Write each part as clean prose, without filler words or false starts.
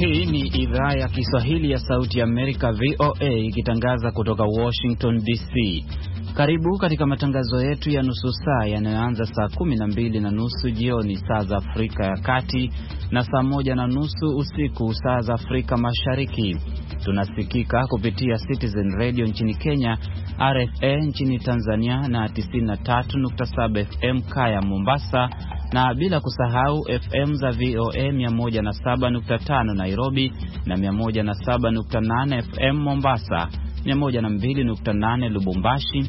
Hii ni idhaa ya Kiswahili ya Sauti ya Amerika VOA ikitangaza kutoka Washington DC. Karibu katika matangazo yetu ya nusu saa yanayoanza saa 12:30 jioni saa za Afrika ya Kati na saa 1:30 usiku saa za Afrika Mashariki. Tunasikika kupitia Citizen Radio nchini Kenya, RFA nchini Tanzania na 93.7 FM Kaya Mombasa, na bila kusahau FM za VOA 107.5 Nairobi na 107.8 FM Mombasa, 102.8 Lubumbashi,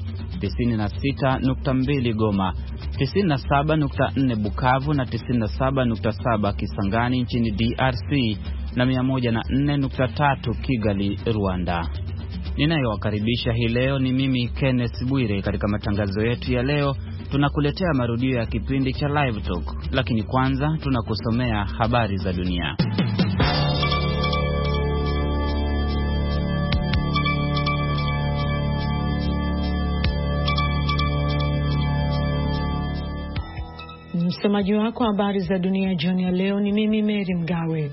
96.2 Goma, 97.4 Bukavu na 97.7 Kisangani nchini DRC na 104.3 Kigali, Rwanda. Ninayowakaribisha hii leo ni mimi Kenneth Bwire. Katika matangazo yetu ya leo tunakuletea marudio ya kipindi cha Live Talk, lakini kwanza tunakusomea habari za dunia. Msomaji wako habari za dunia jioni ya leo ni mimi Mary Mgawe.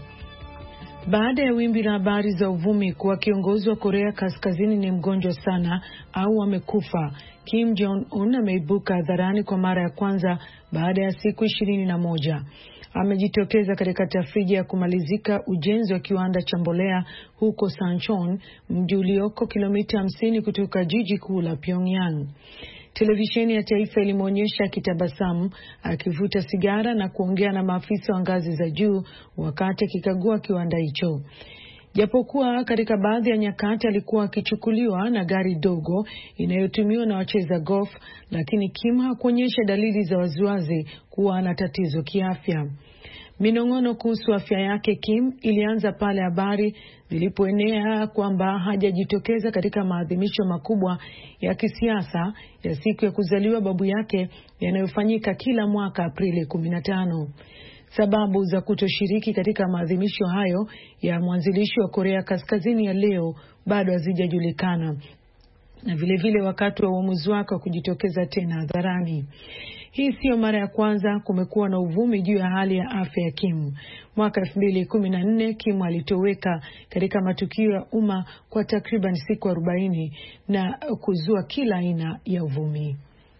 Baada ya wimbi la habari za uvumi kuwa kiongozi wa Korea Kaskazini ni mgonjwa sana au amekufa, Kim Jong-un ameibuka hadharani kwa mara ya kwanza baada ya siku 21. Amejitokeza katika tafrija ya kumalizika ujenzi wa kiwanda cha mbolea huko Sancheon, mji ulioko kilomita 50 kutoka jiji kuu la Pyongyang. Televisheni ya taifa ilimuonyesha akitabasamu, akivuta sigara na kuongea na maafisa wa ngazi za juu wakati akikagua kiwanda hicho. Japokuwa katika baadhi ya nyakati alikuwa akichukuliwa na gari dogo inayotumiwa na wacheza golf, lakini Kim hakuonyesha dalili za waziwazi kuwa ana tatizo kiafya. Minong'ono kuhusu afya yake Kim ilianza pale habari zilipoenea kwamba hajajitokeza katika maadhimisho makubwa ya kisiasa ya siku ya kuzaliwa babu yake yanayofanyika kila mwaka Aprili 15. Sababu za kutoshiriki katika maadhimisho hayo ya mwanzilishi wa Korea Kaskazini ya leo bado hazijajulikana, na vile wakati wa uamuzi wake wa kujitokeza tena hadharani. Hii sio mara ya kwanza kumekuwa na uvumi juu ya hali ya afya ya Kim. Mwaka 2014 Kim alitoweka katika matukio ya umma kwa takriban siku 40 na kuzua kila aina ya uvumi.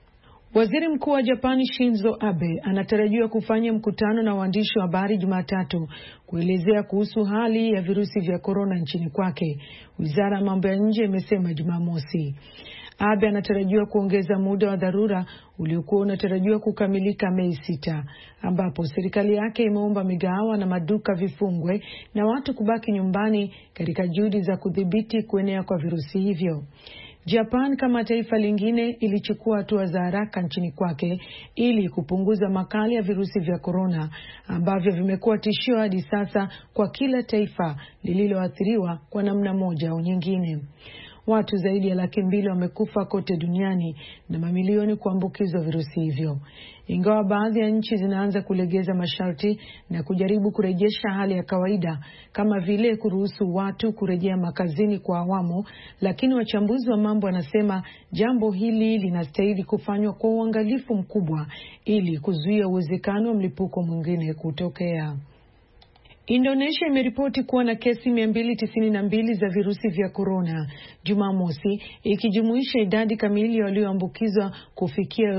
Waziri Mkuu wa Japani Shinzo Abe anatarajiwa kufanya mkutano na waandishi wa habari Jumatatu kuelezea kuhusu hali ya virusi vya korona nchini kwake, Wizara ya Mambo ya Nje imesema Jumamosi. Abe anatarajiwa kuongeza muda wa dharura uliokuwa unatarajiwa kukamilika Mei 6, ambapo serikali yake imeomba migahawa na maduka vifungwe na watu kubaki nyumbani katika juhudi za kudhibiti kuenea kwa virusi hivyo. Japan kama taifa lingine ilichukua hatua za haraka nchini kwake ili kupunguza makali ya virusi vya korona ambavyo vimekuwa tishio hadi sasa kwa kila taifa lililoathiriwa kwa namna moja au nyingine. Watu zaidi ya 200,000 wamekufa kote duniani na mamilioni kuambukizwa virusi hivyo. Ingawa baadhi ya nchi zinaanza kulegeza masharti na kujaribu kurejesha hali ya kawaida kama vile kuruhusu watu kurejea makazini kwa awamu, lakini wachambuzi wa mambo wanasema jambo hili linastahili kufanywa kwa uangalifu mkubwa ili kuzuia uwezekano wa mlipuko mwingine kutokea. Indonesia imeripoti kuwa na kesi 292 za virusi vya korona Jumamosi, ikijumuisha idadi kamili walioambukizwa kufikia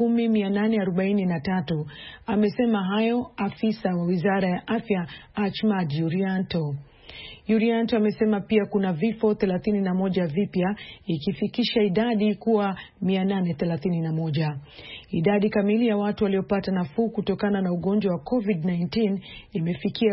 10,843. Amesema hayo afisa wa Wizara ya Afya Achmad Yuryanto. Yuryanto amesema pia kuna vifo 31 vipya, ikifikisha idadi kuwa 831. Idadi kamili ya watu waliopata nafuu kutokana na ugonjwa wa COVID-19 imefikia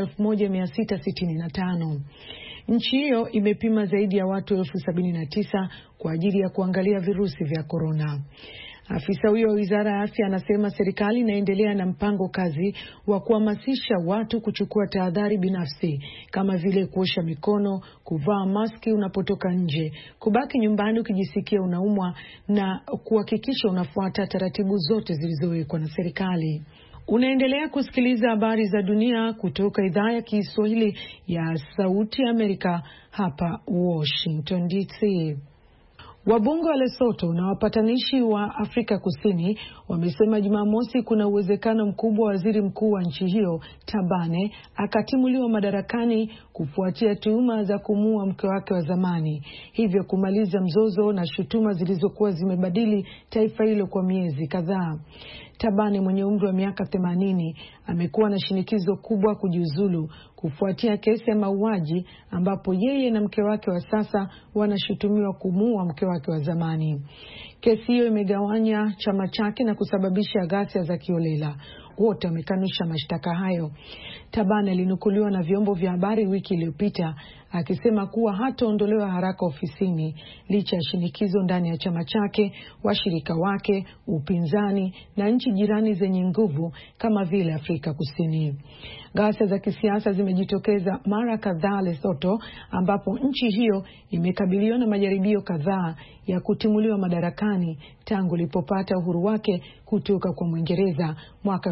1665. Nchi hiyo imepima zaidi ya watu 79,000 kwa ajili ya kuangalia virusi vya korona. Afisa huyo wa Wizara ya Afya anasema serikali inaendelea na mpango kazi wa kuhamasisha watu kuchukua tahadhari binafsi kama vile kuosha mikono, kuvaa maski unapotoka nje, kubaki nyumbani ukijisikia unaumwa na kuhakikisha unafuata taratibu zote zilizowekwa na serikali. Unaendelea kusikiliza habari za dunia kutoka idhaa ya Kiswahili ya Sauti ya Amerika hapa Washington DC. Wabunge wa Lesotho na wapatanishi wa Afrika Kusini wamesema Jumamosi kuna uwezekano mkubwa waziri mkuu wa nchi hiyo Tabane akatimuliwa madarakani kufuatia tuhuma za kumuua mke wake wa zamani, hivyo kumaliza mzozo na shutuma zilizokuwa zimebadili taifa hilo kwa miezi kadhaa. Tabane mwenye umri wa miaka 80 amekuwa na shinikizo kubwa kujiuzulu kufuatia kesi ya mauaji ambapo yeye na mke wake wa sasa wanashutumiwa kumuua mke wake wa zamani. Kesi hiyo imegawanya chama chake na kusababisha ghasia za kiolela. Wote wamekanusha mashtaka hayo. Tabane alinukuliwa na vyombo vya habari wiki iliyopita akisema kuwa hataondolewa haraka ofisini licha ya shinikizo ndani ya chama chake, washirika wake, upinzani na nchi jirani zenye nguvu kama vile Afrika Kusini. Ghasia za kisiasa zimejitokeza mara kadhaa Lesotho, ambapo nchi hiyo imekabiliwa na majaribio kadhaa ya kutimuliwa madarakani tangu ilipopata uhuru wake kutoka kwa Mwingereza mwaka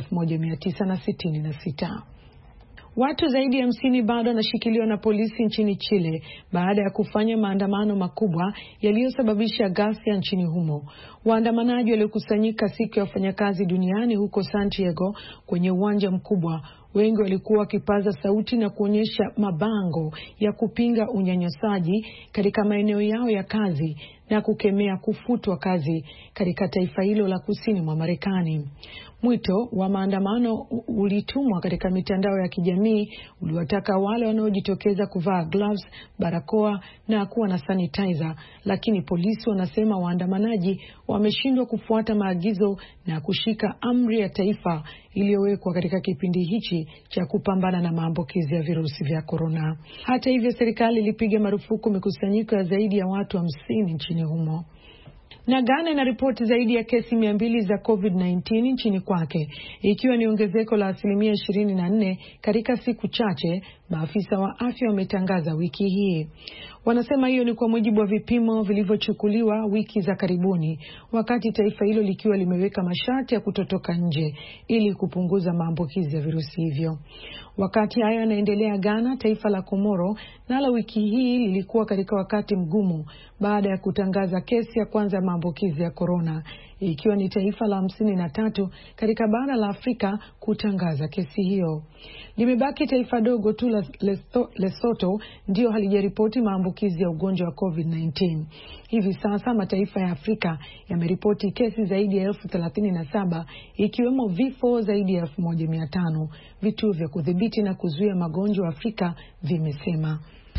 1966. Watu zaidi ya 50 bado wanashikiliwa na polisi nchini Chile baada ya kufanya maandamano makubwa yaliyosababisha ghasia nchini humo. Waandamanaji waliokusanyika siku ya wafanyakazi duniani huko Santiago kwenye uwanja mkubwa, wengi walikuwa wakipaza sauti na kuonyesha mabango ya kupinga unyanyasaji katika maeneo yao ya kazi na kukemea kufutwa kazi katika taifa hilo la kusini mwa Marekani. Mwito wa maandamano ulitumwa katika mitandao ya kijamii uliwataka wale wanaojitokeza kuvaa gloves, barakoa na kuwa na sanitizer, lakini polisi wanasema waandamanaji wameshindwa kufuata maagizo na kushika amri ya taifa iliyowekwa katika kipindi hichi cha kupambana na maambukizi ya virusi vya corona. Hata hivyo, serikali ilipiga marufuku mikusanyiko ya zaidi ya watu 50 nchini humo. Na Ghana ina ripoti zaidi ya kesi 200 za COVID-19 nchini kwake, ikiwa ni ongezeko la 24% katika siku chache, maafisa wa afya wametangaza wiki hii. Wanasema hiyo ni kwa mujibu wa vipimo vilivyochukuliwa wiki za karibuni, wakati taifa hilo likiwa limeweka masharti ya kutotoka nje ili kupunguza maambukizi ya virusi hivyo. Wakati hayo yanaendelea, Ghana, taifa la Komoro, nalo wiki hii lilikuwa katika wakati mgumu baada ya kutangaza kesi ya kwanza ya maambukizi ya corona, ikiwa ni taifa la 53 katika bara la Afrika kutangaza kesi hiyo. Limebaki taifa dogo tu la Lesotho ndio halijaripoti maambukizi ya ugonjwa wa COVID-19. Hivi sasa mataifa ya Afrika yameripoti kesi zaidi ya 37,000 ikiwemo vifo zaidi ya 1,500. Vituo vya kudhibiti na kuzuia magonjwa Afrika vimesema.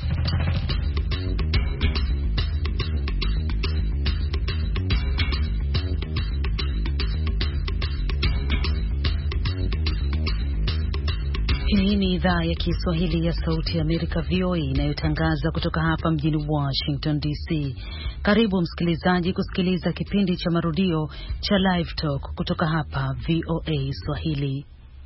Hii ni idhaa ya Kiswahili ya Sauti ya Amerika, VOA, inayotangaza kutoka hapa mjini Washington DC. Karibu msikilizaji kusikiliza kipindi cha marudio cha Live Talk kutoka hapa VOA Swahili.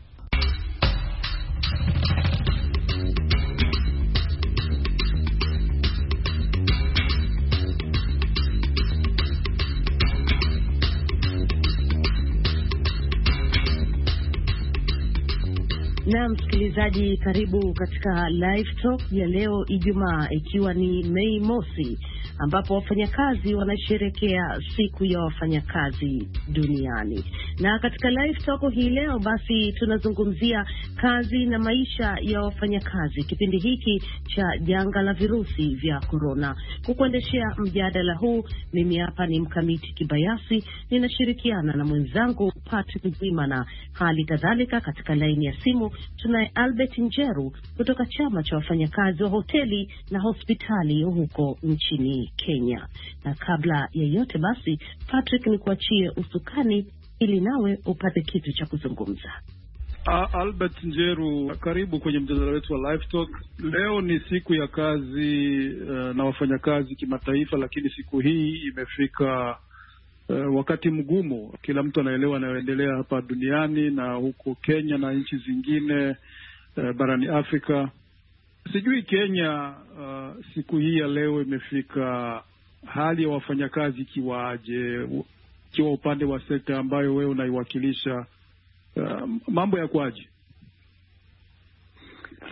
Na msikilizaji, karibu katika Live Talk ya leo Ijumaa, ikiwa ni Mei Mosi, ambapo wafanyakazi wanasherehekea siku ya wafanyakazi duniani. Na katika Live Talk hii leo basi tunazungumzia kazi na maisha ya wafanyakazi kipindi hiki cha janga la virusi vya corona. Kukuendeshea mjadala huu mimi hapa ni Mkamiti Kibayasi, ninashirikiana na mwenzangu Patrick Gwimana. Hali kadhalika katika laini ya simu tunaye Albert Njeru kutoka chama cha wafanyakazi wa hoteli na hospitali huko nchini Kenya. Na kabla ya yote basi, Patrick, nikuachie usukani ili nawe upate kitu cha kuzungumza. Albert Njeru, karibu kwenye mjadala wetu wa Live Talk. Leo ni siku ya kazi na wafanyakazi kimataifa, lakini siku hii imefika wakati mgumu. Kila mtu anaelewa yanayoendelea hapa duniani na huko Kenya na nchi zingine barani Afrika. Sijui Kenya, siku hii ya leo imefika, hali ya wafanyakazi ikiwaje, ikiwa upande wa sekta ambayo wewe unaiwakilisha, mambo ya kwaje?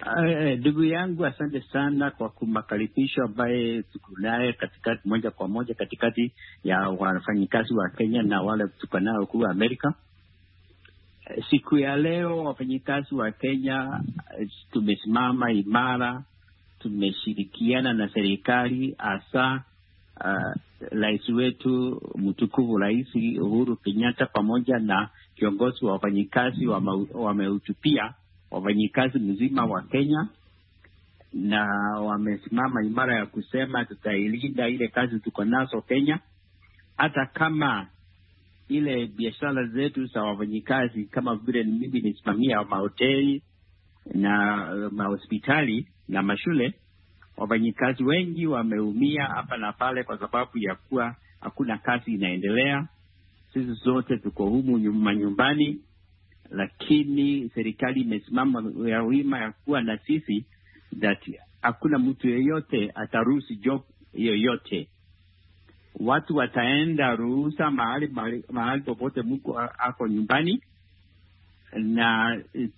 Ndugu yangu, asante sana kwa kumakaribisho ambaye tuko naye katikati, moja kwa moja katikati ya wafanyikazi wa Kenya na wale tuko nao kuwa Amerika. Siku ya leo wafanyikazi wa Kenya tumesimama imara, tumeshirikiana na serikali, hasa rais wetu mtukufu Rais Uhuru Kenyatta pamoja na kiongozi wa wafanyikazi wamehutubia wafanyikazi mzima wa Kenya, na wamesimama imara ya kusema tutailinda ile kazi tuko nazo Kenya, hata kama ile biashara zetu za wafanyikazi, kama vile mimi nisimamia mahoteli na mahospitali na mashule. Wafanyikazi wengi wameumia hapa na pale kwa sababu ya kuwa hakuna kazi inaendelea. Sisi zote tuko humu nyumbani, lakini serikali imesimama ya wima ya kuwa na sisi, that hakuna mtu yeyote ataruhusu job yoyote. Watu wataenda ruhusa mahali popote mko ako nyumbani, na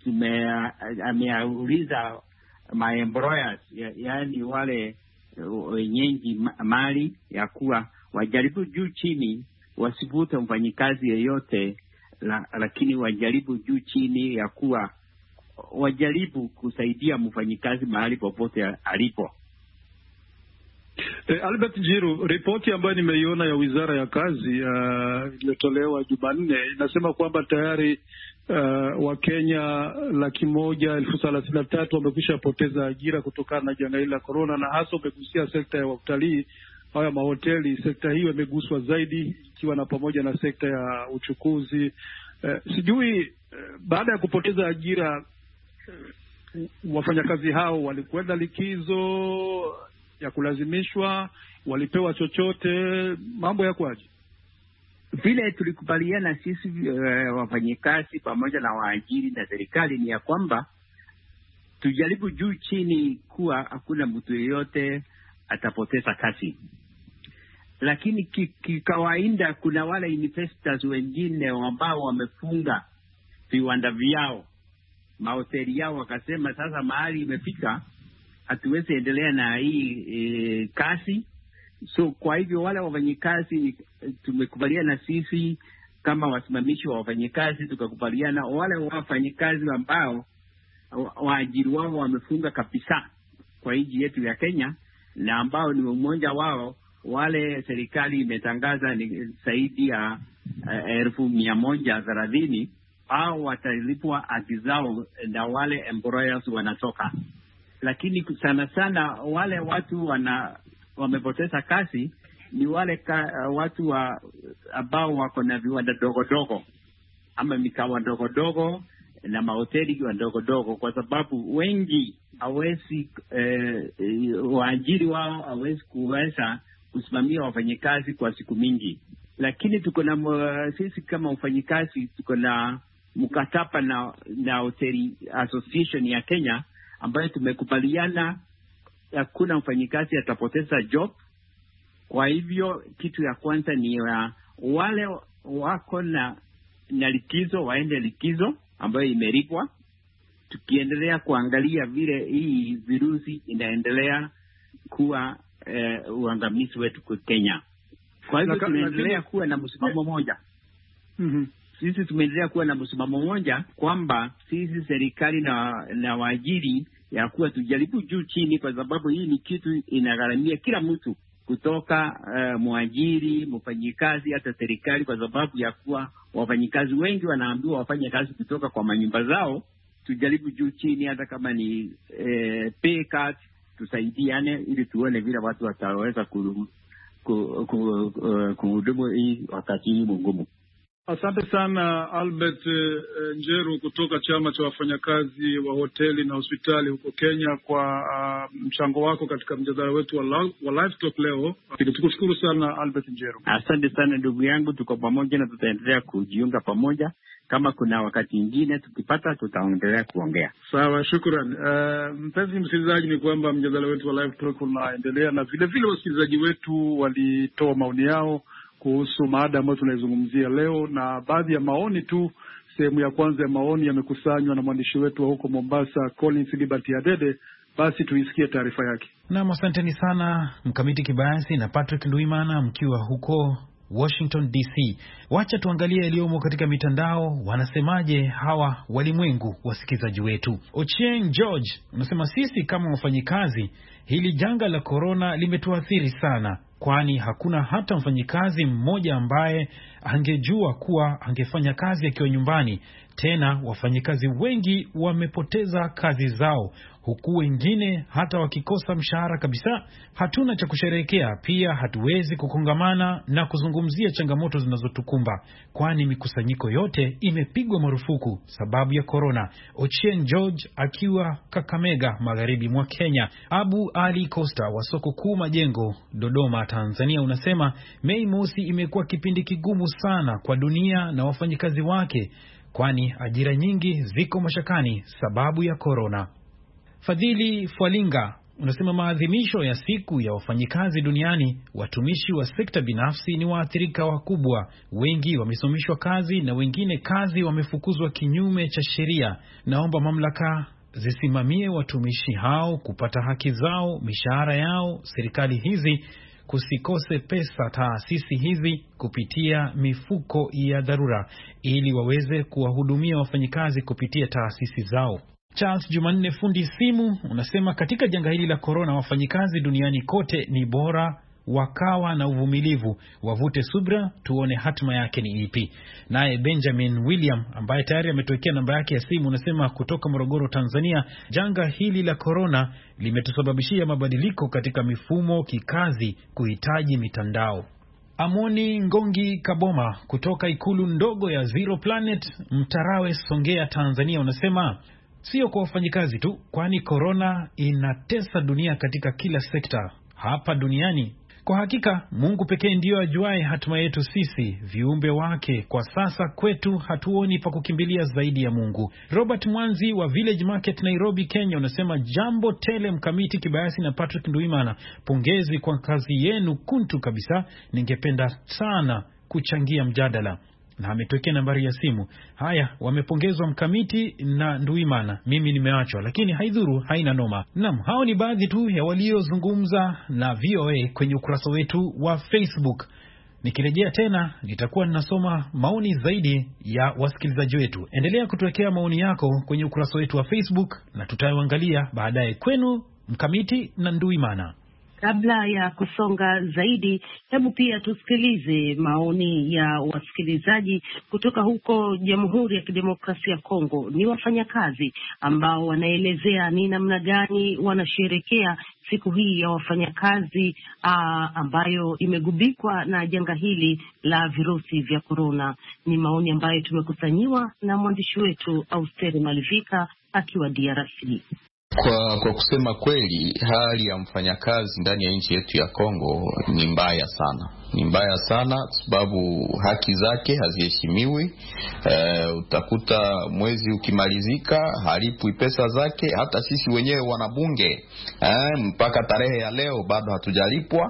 ameuliza my employers, yaani wale wenyeji mali, ya kuwa wajaribu juu chini wasivute mfanyikazi yeyote, lakini wajaribu juu chini ya kuwa wajaribu kusaidia mfanyikazi mahali popote alipo. Albert Njiru, ripoti ambayo nimeiona ya Wizara ya Kazi iliyotolewa Jumanne inasema kwamba tayari Wakenya 133,000 wamekwisha poteza ajira kutokana na janga hili la corona, na hasa umegusia sekta ya utalii au mahoteli. Sekta hiyo imeguswa zaidi, ikiwa na pamoja na sekta ya uchukuzi. Sijui baada ya kupoteza ajira wafanyakazi hao walikwenda likizo ya kulazimishwa, walipewa chochote, mambo yakwaje? Vile tulikubaliana sisi wafanyikazi pamoja na waajiri na serikali ni ya kwamba tujaribu juu chini kuwa hakuna mtu yeyote atapoteza kazi. Lakini kikawaida kuna wale investors wengine ambao wamefunga viwanda vyao, mahoteli yao, wakasema sasa mahali imefika hatuwezi endelea na hii kazi. So kwa hivyo wale wafanyikazi tumekubaliana sisi kama wasimamishi wa wafanyikazi, tukakubaliana wale wafanyikazi ambao waajiri wao wamefunga kabisa kwa nchi yetu ya Kenya, na ambao ni mmoja wao wale serikali imetangaza ni zaidi ya 130,000 au watalipwa haki zao na wale employers wanatoka. Lakini sana sana wale watu wamepoteza kazi ni wale watu ambao wako na viwanda dogo ama mikawa dogo na mahoteli dogo, kwa sababu wengi hawezi waajiri wao hawezi kuweza kusimamia wafanyikazi kwa siku mingi. Lakini tuko na sisi kama wafanyikazi tuko na mkataba na Hotel Association ya Kenya ambayo tumekubaliana hakuna mfanyikazi atapoteza job. Kwa hivyo kitu ya kwanza ni wale wako na likizo waende likizo ambayo imelipwa, tukiendelea kuangalia vile hii virusi inaendelea kuwa uangamizi wetu kwa Kenya. Kwa hivyo tunaendelea kuwa na msimamo moja. Sisi tumeendelea kuwa na msimamo moja kwamba sisi serikali na waajiri ya kuwa tujaribu juu chini, kwa sababu hii ni kitu inagharamia kila mtu kutoka mwajiri, mfanyikazi, hata serikali, kwa sababu ya kuwa wafanyikazi wengi wanaambiwa wafanye kazi kutoka kwa manyumba zao. Tujaribu juu chini, hata kama ni pay cut, tusaidiane ili tuone vile watu wataweza kuhudumu hii wakati hii mgumu. Asante sana Albert Njeru kutoka chama cha wafanyakazi wa hoteli na hospitali huko Kenya kwa mchango wako katika mjadala wetu wa Live Talk leo. Tukushukuru sana Albert Njeru. Asante sana ndugu yangu, tuko pamoja na tutaendelea kujiunga pamoja. Kama kuna wakati mwingine tukipata tutaendelea kuongea. Sawa, shukrani. Mpenzi msikilizaji, ni kwamba mjadala wetu wa Live Talk unaendelea, na vile vile wasikilizaji wetu walitoa maoni yao kuhusu maada ambayo tunaizungumzia leo, na baadhi ya maoni tu sehemu ya kwanza ya maoni yamekusanywa na mwandishi wetu wa huko Mombasa, Collins Liberty Adede. Basi tuisikie taarifa yake. Naam, asanteni sana Mkamiti Kibayasi na Patrick Nduimana mkiwa huko Washington DC. Wacha tuangalie yaliyomo katika mitandao. Wanasemaje hawa walimwengu wasikilizaji wetu? Ochieng George unasema, sisi kama wafanyikazi, hili janga la corona limetuathiri sana, kwani hakuna hata mfanyikazi mmoja ambaye angejua kuwa angefanya kazi akiwa nyumbani. Tena wafanyikazi wengi wamepoteza kazi zao, huku wengine hata wakikosa mshahara kabisa. Hatuna cha kusherehekea, pia hatuwezi kukongamana na kuzungumzia changamoto zinazotukumba, kwani mikusanyiko yote imepigwa marufuku sababu ya corona. Ochieng George akiwa Kakamega, magharibi mwa Kenya. Abu Ali Costa wa soko kuu Majengo, Dodoma, Tanzania unasema, Mei Mosi imekuwa kipindi kigumu sana kwa dunia na wafanyikazi wake, kwani ajira nyingi ziko mashakani sababu ya corona. Fadhili Fwalinga unasema, maadhimisho ya siku ya wafanyikazi duniani, watumishi wa sekta binafsi ni waathirika wakubwa. Wengi wamesomeshwa kazi na wengine kazi wamefukuzwa kinyume cha sheria. Naomba mamlaka zisimamie watumishi hao kupata haki zao, mishahara yao. Serikali hizi kusikose pesa taasisi hizi kupitia mifuko ya dharura, ili waweze kuwahudumia wafanyikazi kupitia taasisi zao. Charles Jumanne fundi simu unasema, katika janga hili la corona, wafanyikazi duniani kote ni bora wakawa na uvumilivu, wavute subra, tuone hatima yake ni ipi. Naye Benjamin William ambaye tayari ametokea namba yake ya simu unasema, kutoka Morogoro, Tanzania, janga hili la corona limetusababishia mabadiliko katika mifumo kikazi kuhitaji mitandao. Amoni Ngongi Kaboma kutoka ikulu ndogo ya Zero Planet, Mtarawe, Songea, Tanzania unasema, sio kwa wafanyikazi tu, kwani corona inatesa dunia katika kila sekta hapa duniani. Kwa hakika Mungu pekee ndiyo ajuaye hatima yetu sisi viumbe wake. Kwa sasa kwetu hatuoni pa kukimbilia zaidi ya Mungu. Robert Mwanzi wa Village Market, Nairobi, Kenya unasema, jambo tele Mkamiti Kibayasi na Patrick Nduimana, pongezi kwa kazi yenu kuntu kabisa. Ningependa sana kuchangia mjadala, na ametokea nambari ya simu. Haya, wamepongezwa Mkamiti na Nduimana, mimi nimeachwa, lakini haidhuru, haina noma. Naam, hao ni baadhi tu ya waliozungumza na VOA kwenye ukurasa wetu wa Facebook. Nikirejea tena nitakuwa ninasoma maoni zaidi ya wasikilizaji wetu. Endelea kutuwekea maoni yako kwenye ukurasa wetu wa Facebook na tutaangalia baadaye. Kwenu Mkamiti na Nduimana. Kabla ya kusonga zaidi, hebu pia tusikilize maoni ya wasikilizaji kutoka huko Jamhuri ya Kidemokrasia ya Kongo. Ni wafanyakazi ambao wanaelezea ni namna gani wanasherekea siku hii ya wafanyakazi ambayo imegubikwa na janga hili la virusi vya corona. Ni maoni ambayo tumekusanyiwa na mwandishi wetu Austeri Malivika akiwa DRC. Kwa kusema kweli, hali ya mfanyakazi ndani ya nchi yetu ya Kongo ni mbaya sana. Ni mbaya sana sababu haki zake haziheshimiwi. Utakuta mwezi ukimalizika halipwi pesa zake. Hata sisi wenyewe wanabunge mpaka tarehe ya leo bado hatujalipwa.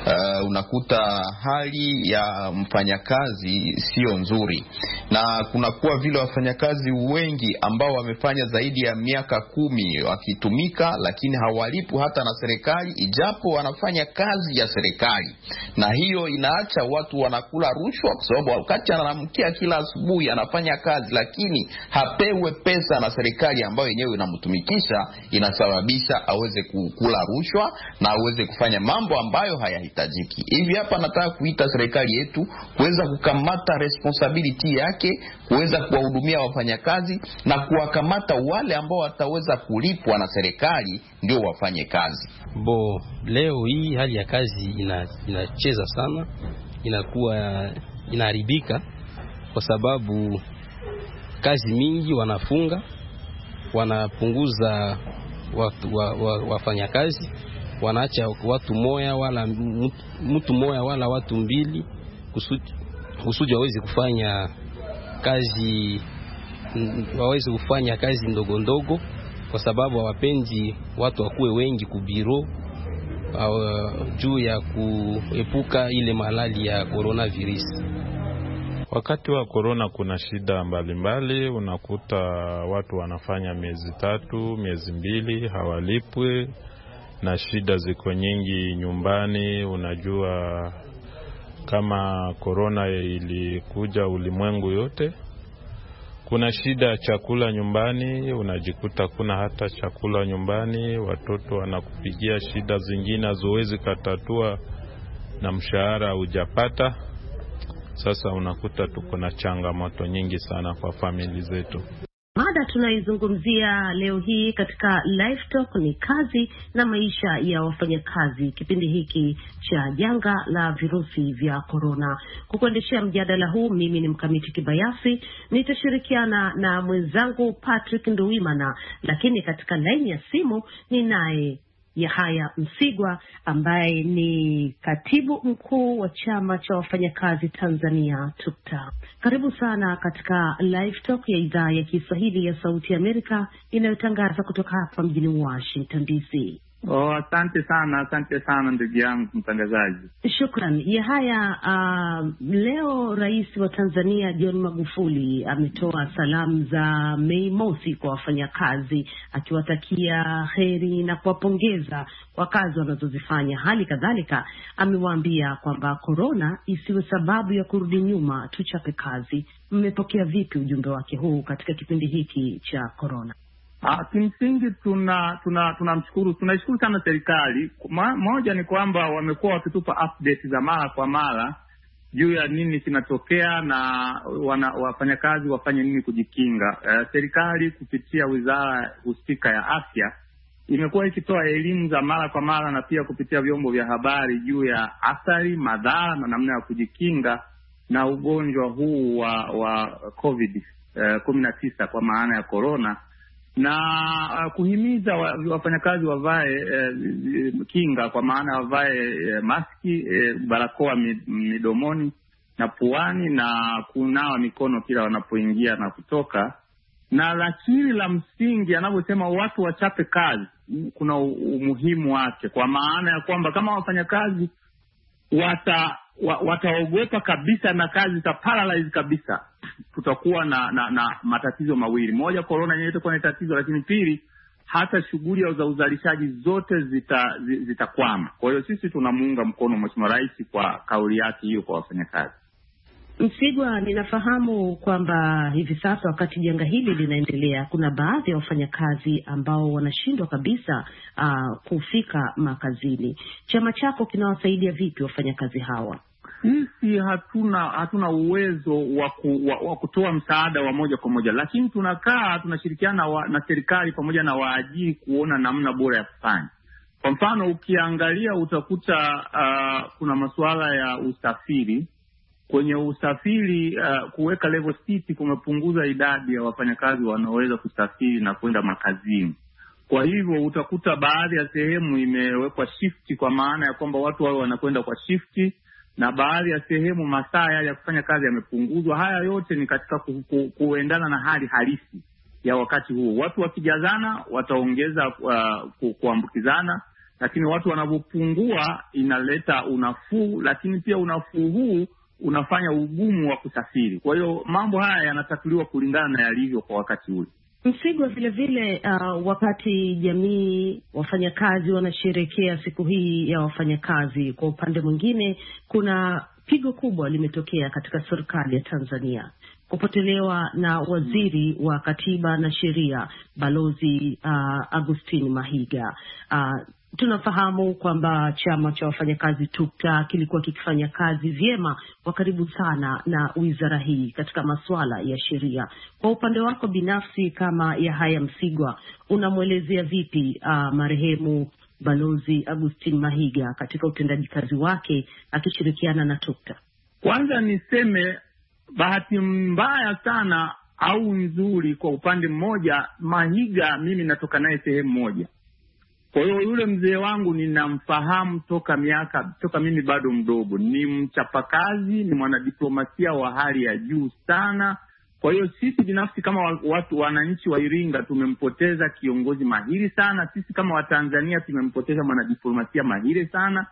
Unakuta hali ya mfanyakazi sio nzuri, na kunakuwa vile wafanyakazi wengi ambao wamefanya zaidi ya miaka 10 wakitumika, lakini hawalipwi hata na serikali, ijapo wanafanya kazi ya serikali. Na hiyo inaacha watu wanakula rushwa, kwa sababu wakati anaamkia kila asubuhi anafanya kazi, lakini hapewe pesa na serikali ambayo yenyewe inamtumikisha, inasababisha aweze kukula rushwa na aweze kufanya mambo ambayo hayahitajiki. Hivi hapa nataka kuita serikali yetu kuweza kukamata responsibility yake, kuweza kuwahudumia wafanyakazi na kuwakamata wale ambao wataweza kulipwa na serikali ndio wafanye kazi. Leo hii hali ya kazi inacheza sana, inakuwa inaharibika kwa sababu kazi mingi wanafunga, wanapunguza wafanyakazi, wanaacha watu moja wala mtu moja wala watu mbili kusudi waweze kufanya kazi ndogo ndogo, kwa sababu hawapendi watu wakuwe wengi kubiro juu ya kuepuka ile malali ya coronavirus. Wakati wa corona kuna shida mbalimbali, unakuta watu wanafanya miezi 3, miezi 2 hawalipwi, na shida ziko nyingi nyumbani. Unajua kama corona ilikuja ulimwengu yote, kuna shida ya chakula nyumbani, unajikuta kuna hata chakula nyumbani, watoto wanakupigia shida zingine huwezi katatua na mshahara hujapata. Sasa unakuta tuko na changamoto nyingi sana kwa famili zetu. Mada tunaizungumzia leo hii katika Live Talk ni kazi na maisha ya wafanyakazi kipindi hiki cha janga la virusi vya corona. Kukuendeshea mjadala huu mimi ni Mkamiti Kibayasi, nitashirikiana na mwenzangu Patrick Nduwimana, lakini katika laini ya simu ni naye Yahaya Msigwa ambaye ni katibu mkuu wa chama cha wafanyakazi Tanzania TUCTA. Karibu sana katika Live Talk ya idhaa ya Kiswahili ya Sauti ya Amerika inayotangaza kutoka hapa mjini Washington DC. Asante sana ndugu yangu mtangazaji. Shukran. Yahaya, leo Rais wa Tanzania John Magufuli ametoa salamu za Mei Mosi kwa wafanyakazi, akiwatakia heri na kuwapongeza kwa kazi wanazozifanya. Hali kadhalika amewaambia kwamba corona isiwe sababu ya kurudi nyuma, tuchape kazi. Mmepokea vipi ujumbe wake huu katika kipindi hiki cha corona? Kimsingi tunaishukuru sana serikali. Moja ni kwamba wamekuwa wakitupa update za mara kwa mara juu ya nini kinatokea na wafanyakazi wafanye nini kujikinga. Serikali kupitia wizara husika ya afya imekuwa ikitoa elimu za mara kwa mara na pia kupitia vyombo vya habari juu ya athari, madhara na namna ya kujikinga na ugonjwa huu wa COVID-19 kwa maana ya corona, na kuhimiza wafanyakazi wavae kinga kwa maana wavae maski, barakoa midomoni na puani, na kunawa mikono kila wanapoingia na kutoka. Na lakini la msingi anavyosema watu wachape kazi, kuna umuhimu wake, kwa maana ya kwamba kama wafanyakazi wataogopa kabisa na kazi za paralyze kabisa, tutakuwa na matatizo mawili. Moja, corona yenyewe itakuwa ni tatizo, lakini pili, hata shughuli za uzalishaji zote zitakwama. Kwa hiyo sisi tunamuunga mkono Mheshimiwa Rais kwa kauli yake hiyo kwa wafanyakazi. Msigwa, ninafahamu kwamba hivi sasa wakati janga hili linaendelea, kuna baadhi ya wafanyakazi ambao wanashindwa kabisa kufika makazini. Chama chako kinawasaidia vipi wafanyakazi hawa? Sisi hatuna uwezo wa kutoa msaada wa moja kwa moja, lakini tunashirikiana na serikali pamoja na waajiri kuona namna bora ya kufanya. Kwa mfano, ukiangalia utakuta kuna masuala ya usafiri. Kwenye usafiri kuweka level 6 kumepunguza idadi ya wafanyakazi wanaoweza kusafiri na kwenda makazini. Kwa hivyo utakuta baadhi ya sehemu imewekwa shift, kwa maana ya kwamba watu wao wanakwenda kwa shift, na baadhi ya sehemu masaa yale ya kufanya kazi yamepunguzwa. Haya yote ni katika kuendana na hali halisi ya wakati huu. Watu wakijazana wataongeza kuambukizana, lakini watu wanapopungua inaleta unafuu, lakini pia unafuu huu unafanya ugumu wa kusafiri. Kwa hiyo mambo haya yanatatuliwa kulingana na yalivyo kwa wakati ule. Msigwa, vile vile wakati jamii, wafanyakazi wanasherehekea siku hii ya wafanyakazi, kwa upande mwingine kuna pigo kubwa limetokea katika serikali ya Tanzania, kupotelewa na waziri wa katiba na sheria Balozi Augustine Mahiga. Tunafahamu kwamba chama cha wafanyakazi TUCTA kilikuwa kikifanya kazi vyema kwa karibu sana na wizara hii katika masuala ya sheria. Kwa upande wako binafsi kama Yahaya Msigwa, unamwelezea vipi marehemu Balozi Augustine Mahiga katika utendaji kazi wake akishirikiana na TUCTA? Kwanza niseme bahati mbaya sana au nzuri, kwa upande mmoja Mahiga mimi natoka naye sehemu moja. Kwa hiyo yule mzee wangu ninamfahamu toka mimi bado mdogo. Ni mchapakazi, ni mwanadiplomasia wa hali ya juu sana. Kwa hiyo sisi binafsi kama wananchi wa Iringa tumempoteza kiongozi mahiri sana. Sisi kama Watanzania tumempoteza mwanadiplomasia mahiri sana,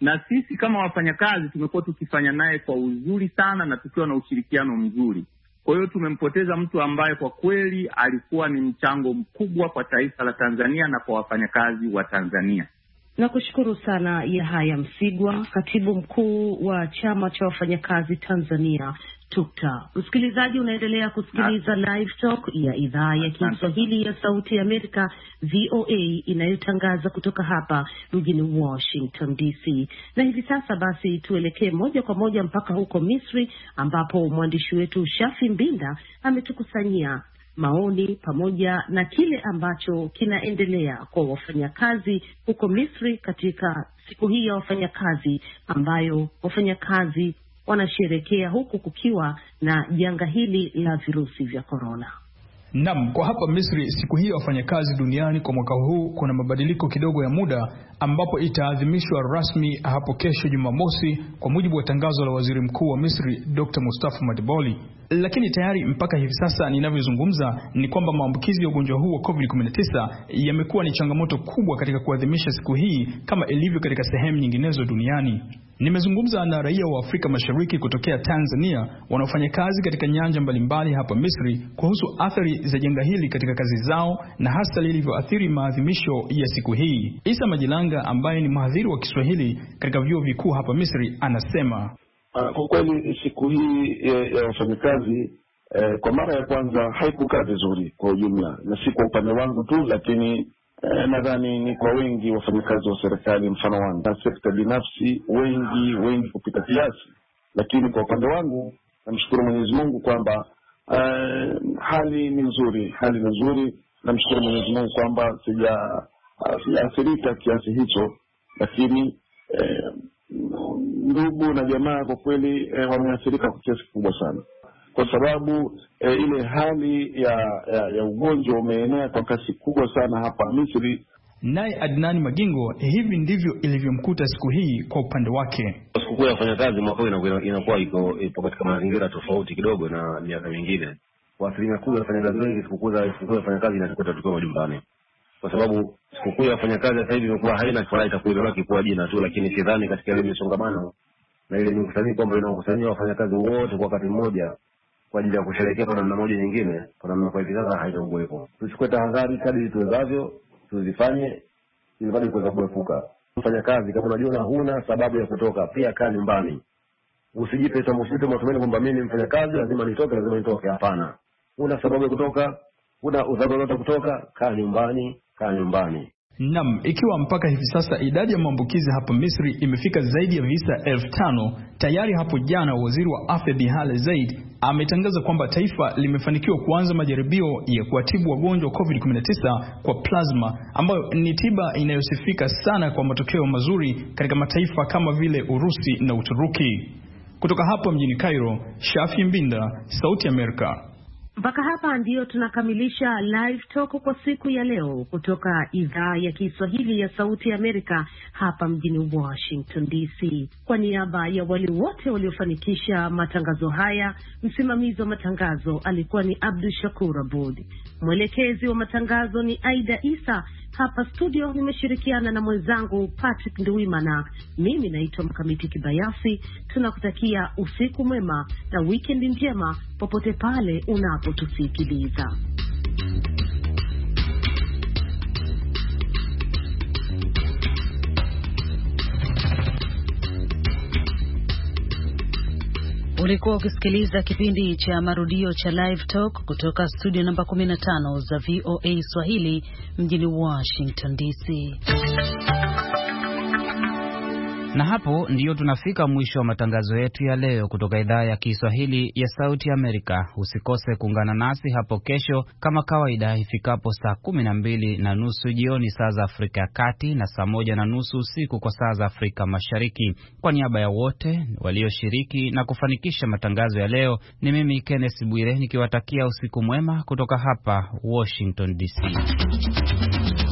na sisi kama wafanyakazi tumekuwa tukifanya naye kwa uzuri sana na tukiwa na ushirikiano mzuri. Kwa hiyo tumempoteza mtu ambaye kwa kweli alikuwa ni mchango mkubwa kwa taifa la Tanzania na kwa wafanyakazi wa Tanzania. Nakushukuru sana Yahaya Msigwa, katibu mkuu wa chama cha wafanyakazi Tanzania TUCTA. Msikilizaji, unaendelea kusikiliza Live Talk ya idhaa ya Kiswahili ya Sauti ya Amerika VOA inayotangaza kutoka hapa mjini Washington DC. Na hivi sasa basi tuelekee moja kwa moja mpaka huko Misri, ambapo mwandishi wetu Shafi Mbinda ametukusanyia maoni pamoja na kile ambacho kinaendelea kwa wafanyakazi huko Misri katika siku hii ya wafanyakazi, ambayo wafanyakazi wanasherekea huku kukiwa na janga hili la virusi vya korona. Naam, kwa hapa Misri siku hii ya wafanyakazi duniani kwa mwaka huu kuna mabadiliko kidogo ya muda, ambapo itaadhimishwa rasmi hapo kesho Jumamosi kwa mujibu wa tangazo la Waziri Mkuu wa Misri Dr. Mustafa Madiboli. Lakini tayari mpaka hivi sasa ninavyozungumza ni kwamba maambukizi ya ugonjwa huu wa COVID-19 yamekuwa ni changamoto kubwa katika kuadhimisha siku hii kama ilivyo katika sehemu nyinginezo duniani. Nimezungumza na raia wa Afrika Mashariki kutokea Tanzania wanaofanya kazi katika nyanja mbalimbali hapa Misri kuhusu athari za janga hili katika kazi zao na hasa lilivyoathiri maadhimisho ya siku hii. Isa Majilanga ambaye ni mhadhiri wa Kiswahili katika vyuo vikuu hapa Misri anasema kwa kweli siku hii ya wafanyakazi kwa mara ya kwanza haikukaa vizuri kwa ujumla, na si kwa upande wangu tu, lakini nadhani ni kwa wengi wafanyakazi wa serikali mfano wangu na sekta binafsi wengi kupita kiasi. Lakini kwa upande wangu namshukuru Mwenyezi Mungu kwamba hali ni nzuri. Namshukuru Mwenyezi Mungu kwamba sijaathirika kiasi hicho, lakini ndugu na jamaa kwa kweli wameathirika kwa kiasi kikubwa sana, kwa sababu ile hali ya ugonjwa umeenea kwa kasi kubwa sana hapa Misri. Naye Adnani Magingo, hivi ndivyo ilivyomkuta siku hii kwa upande wake. Siku ya wafanyakazi mwaka huu inakuwa ipo katika mazingira tofauti kidogo na miaka mingine. Kwa asilimia kubwa wafanyakazi wengi siku ya wafanyakazi inatukuta tukiwa majumbani, kwa sababu siku ya wafanyakazi sasa hivi imekuwa haina furaha, itakuwa kwa jina tu, lakini sidhani katika ile misongamano na ile mikusanyiko kwamba inakusanyia wafanyakazi wote kwa wakati mmoja kwa ajili ya kusherehekea kwa namna moja nyingine, kwa namna kwa hivi sasa haitakuwepo. Tuchukue tahadhari kadri tuwezavyo, tuzifanye ili kuweza kuepuka. Mfanyakazi kama unajua huna sababu ya kutoka, pia kaa nyumbani. Usijipe matumaini kwamba mimi ni mfanyakazi lazima nitoke. Hapana. Una sababu ya kutoka, una udharura wa kutoka, kaa nyumbani. Naam, ikiwa mpaka hivi sasa idadi ya maambukizi hapa Misri imefika zaidi ya visa 5,000, tayari hapo jana waziri wa afya Bihale Zaid ametangaza kwamba taifa limefanikiwa kuanza majaribio ya kuwatibu wagonjwa wa COVID-19 kwa plasma, ambayo ni tiba inayosifika sana kwa matokeo mazuri katika mataifa kama vile Urusi na Uturuki. Kutoka hapa mjini Cairo, Shafi Mbinda, Sauti Amerika. Mpaka hapa ndiyo tunakamilisha Live Talk kwa siku ya leo kutoka idhaa ya Kiswahili ya Sauti ya Amerika hapa mjini Washington DC. Kwa niaba ya wale wote waliofanikisha matangazo haya, msimamizi wa matangazo alikuwa ni Abdul Shakur Abud. Mwelekezi wa matangazo ni Aida Isa. Hapa studio nimeshirikiana na mwenzangu Patrick Nduwimana. Mimi naitwa Mkamiti Kibayasi. Tunakutakia usiku mwema na weekend njema popote pale unapotusikiliza. Ulikuwa ukisikiliza kipindi cha marudio cha Live Talk kutoka studio namba 15 za VOA Swahili mjini Washington DC. Na hapo ndiyo tunafika mwisho wa matangazo yetu ya leo kutoka idhaa ya Kiswahili ya Sauti Amerika. Usikose kuungana nasi hapo kesho kama kawaida ifikapo saa 12:30 jioni saa za Afrika ya Kati na saa 1:30 usiku kwa saa za Afrika Mashariki. Kwa niaba ya wote walioshiriki na kufanikisha matangazo ya leo, ni mimi Kenneth Bwire nikiwatakia usiku mwema kutoka hapa Washington DC.